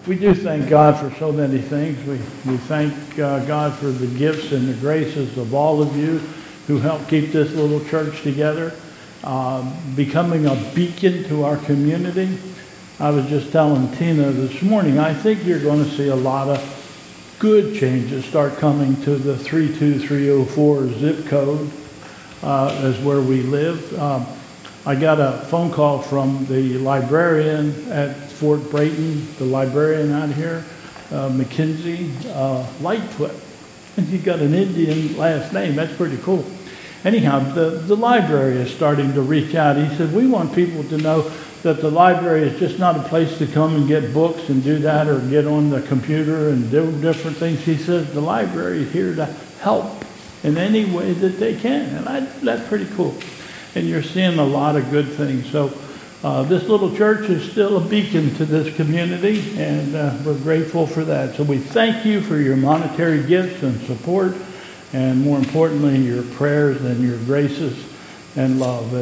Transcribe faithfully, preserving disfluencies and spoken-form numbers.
We do thank God for so many things. We, we thank uh, God for the gifts and the graces of all of you who help keep this little church together, uh, becoming a beacon to our community. I was just telling Tina this morning, I think you're going to see a lot of good changes start coming to the three two three oh four zip code uh, as where we live. Um, I got a phone call from the librarian at Fort Brayton, the librarian out here, uh, Mackenzie uh, Lightfoot. And he got an Indian last name. That's pretty cool. Anyhow, the, the library is starting to reach out. He said, we want people to know that the library is just not a place to come and get books and do that or get on the computer and do different things. He says the library is here to help in any way that they can. And I, that's pretty cool. And you're seeing a lot of good things. So uh, this little church is still a beacon to this community, and uh, we're grateful for that. So we thank you for your monetary gifts and support, and more importantly, your prayers and your graces and love.